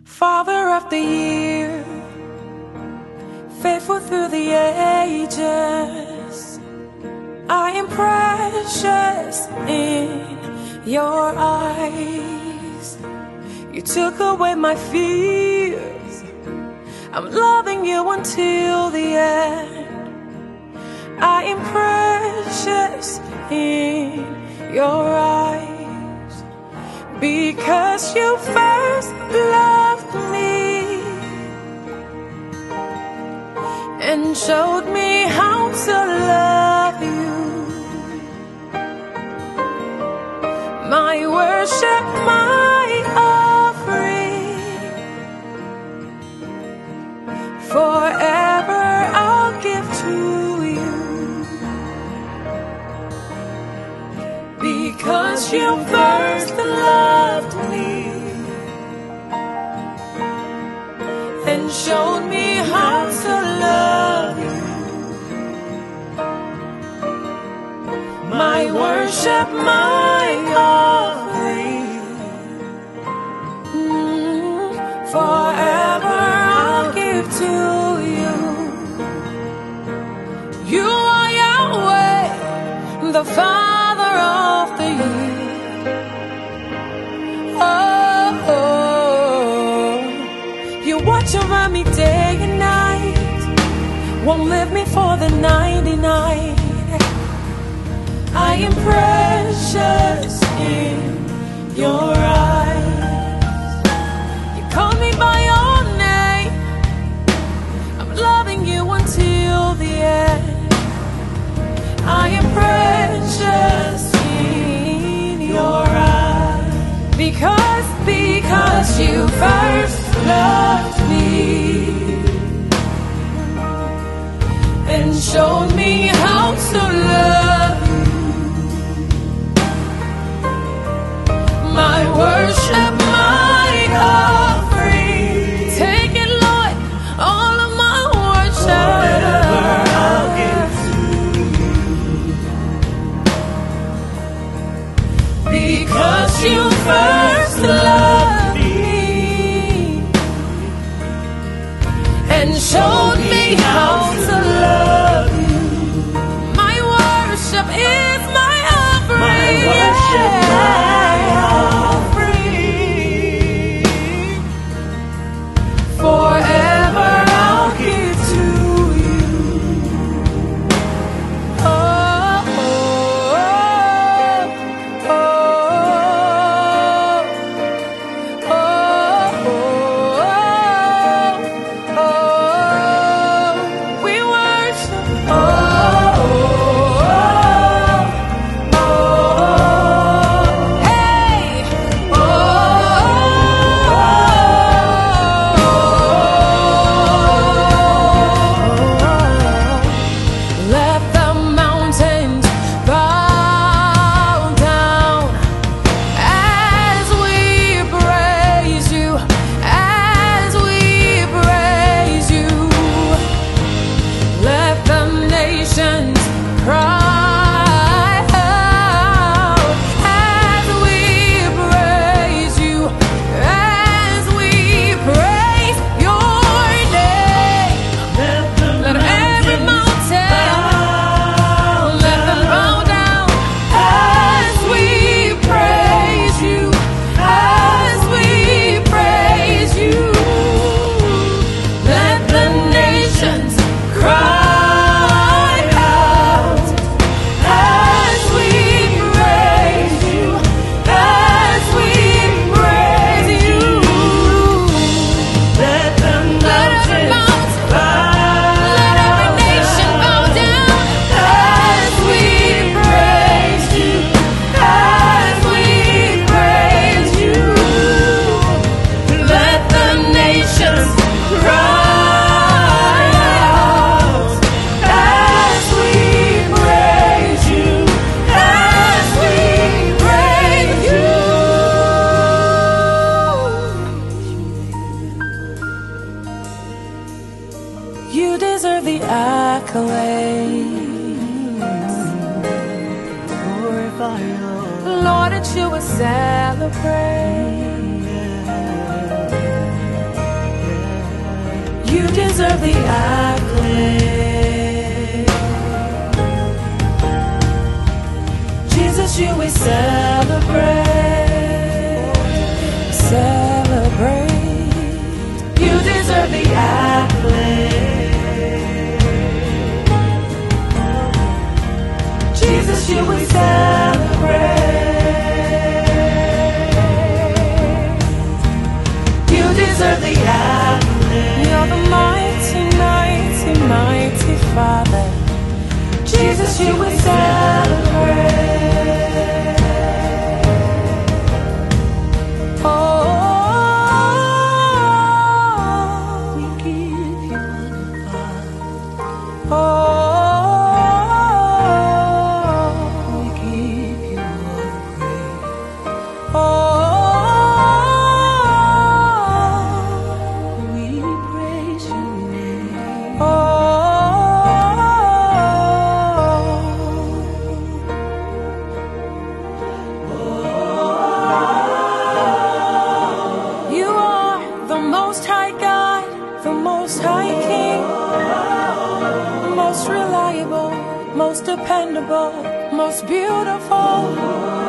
Father of the year, faithful through the ages, I am precious in your eyes. You took away my fears, I'm loving you until the end. I am precious in your eyes, because you first loved me and showed me how to love you. My worship, my offering, forever I'll give to you, because you first loved me and showed me how to love you. My worship, my offering, forever I'll give to you. You are Yahweh, the Father of the year. You watch over me day and night, won't leave me for the 99. I am precious in your eyes. You call me by your name, I'm loving you until the end. I am precious in your eyes, because you first loved me and showed me how to love you. My worship, my offering, take it, Lord, all of my worship. Forever I'll give to you, because you first loved me and showed me how to love you. My worship is my offering. My worship, my offering, forever I'll give to you. Oh, oh, oh, oh, oh, oh, oh, we worship. Oh, oh, oh, hey, oh, let the mountains bow down as we praise you, as we praise you. Let the nations cry out as we praise you, as we praise your name. Let every mountain, let them bow down as we praise you, as we praise you. Let the nations cry out as we praise you, as we praise you. Let the mountains bow, let every nation bow down as we praise you, as we praise you. Let the nations cry out as we praise you, as we praise you. You deserve the accolade, Glorify you, Lord, that you will celebrate. Jesus, you we celebrate. You deserve the accolade. You're the mighty, mighty, mighty Father. Jesus, you we celebrate. Oh, we give you honor, Father. Oh, we give you all the praise. Oh, we praise your name. Oh, you are the Most High God, the Most High King, most reliable, most dependable, most beautiful.